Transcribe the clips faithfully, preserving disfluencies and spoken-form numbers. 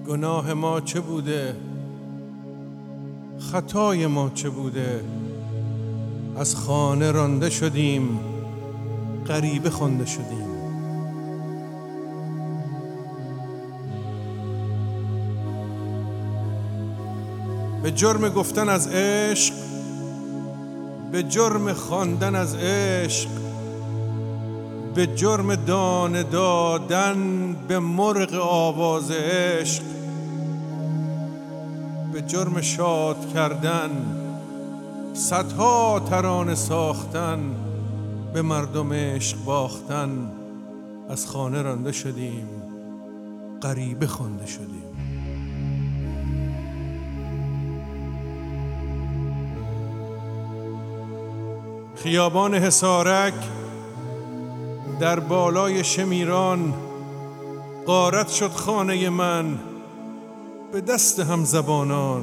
گناه ما چه بوده، خطای ما چه بوده، از خانه رانده شدیم، غریبه خوانده شدیم. به جرم گفتن از عشق، به جرم خواندن از عشق، به جرم دانه دادن به مرغ آواز عشق، به جرم شاد کردن، صدها ترانه ساختن، به مردم عشق باختن، از خانه رانده شدیم، غریبه خوانده شدیم. خیابان حصارک در بالای شمیران غارت شد خانه من به دست همزبانان.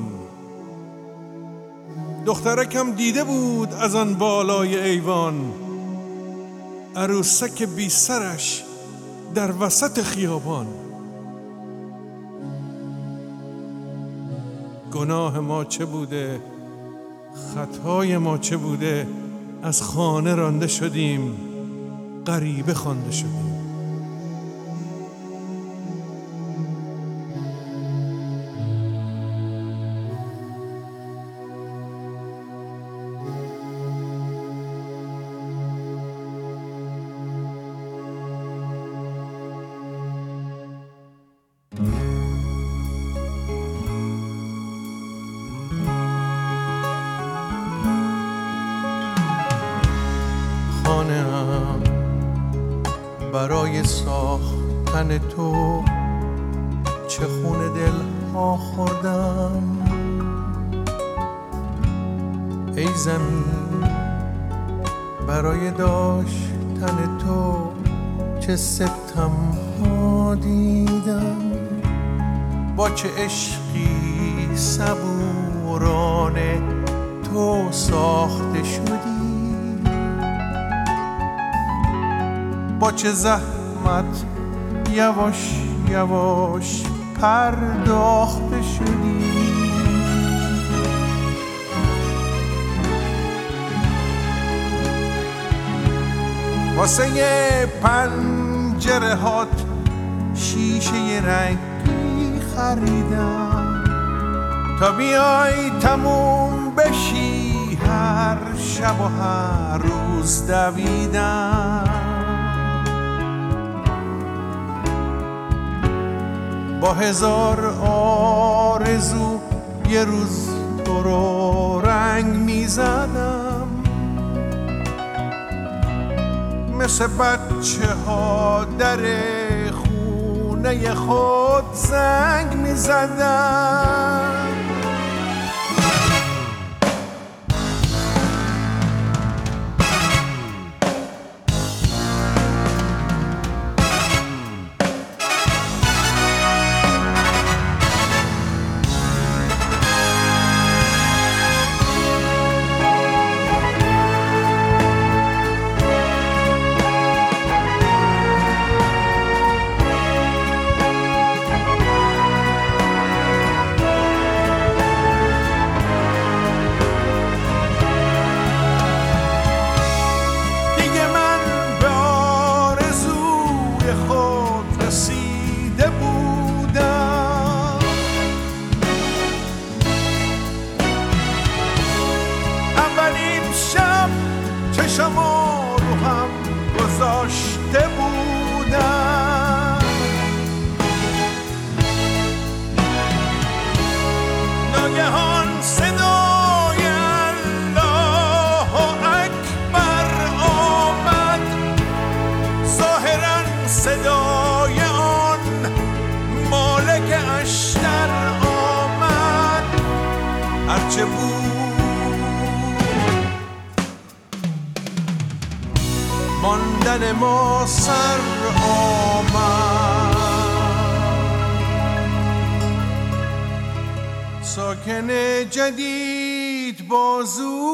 دخترکم دیده بود از آن بالای ایوان عروسک بی سرش در وسط خیابان. گناه ما چه بوده، خطای ما چه بوده، از خانه رانده شدیم، غریبه خوانده شدیم. خانه‌ام برای ساختن تو چه خون دل ها خوردم. ای زمین برای داشتن تو چه ستم ها دیدم. با چه عشقی صبورانه تو ساخته شدی، با چه زحمت یواش یواش پرداخته شدی. واسه پنجره هات شیشه رنگی خریدم تا بیای تموم بشی، هر شب و هر روز دویدم. با هزار آرزو یه روز تو رو رنگ میزدم، مثل بچه ها در خونه خود زنگ میزدم. شما رو هم گذاشته بودم، ناگهان صدای الله اکبر آمد، ظاهرا صدای آن مالک اشتر آمد. هرچه بود ماندن ما سر آمد. ساکن جدید بازو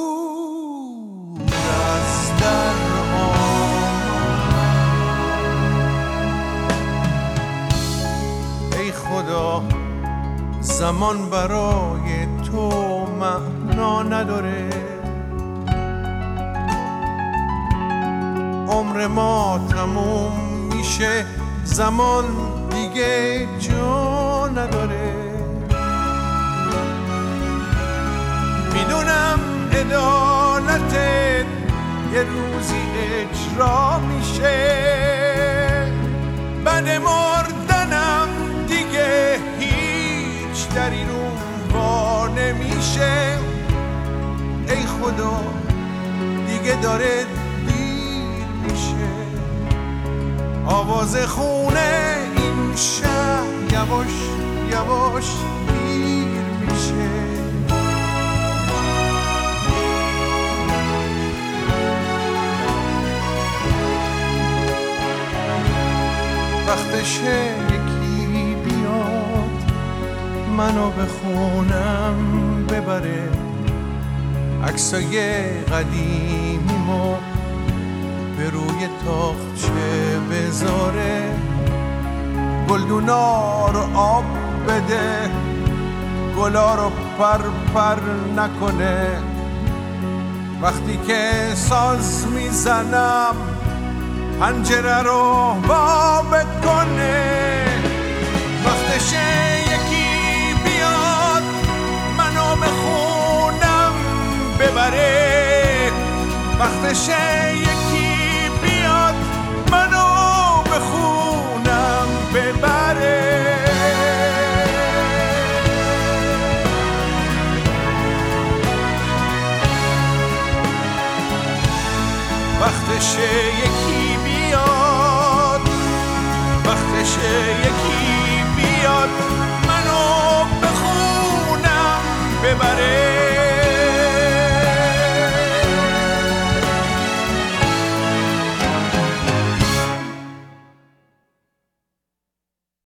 از در آمد. ای خدا زمان برای تو معنا نداره. عمر ما تموم میشه، زمان دیگه جا نداره. میدونم عدالتت یه روزی اجرا میشه، بعد مردنم دیگه هیچ در این اون وا نمیشه. ای خدا دیگه داره دیر میشه، آواز خونه این شهر یواش یواش پیر میشه. وقتشه یکی بیاد منو به خونم ببره، عکسای قدیمیمو به روی تاقچه بذاره، گلدونا رو آب بده، گلا رو پر پر نکنه. وقتی که ساز میزنم پنجره رو وا بکنه. وقتشه یکی بیاد منو به خونم ببره، وقتشه یکی بیاد منو به خونم ببره. وقتشه یکی بیاد، وقتشه یکی بیاد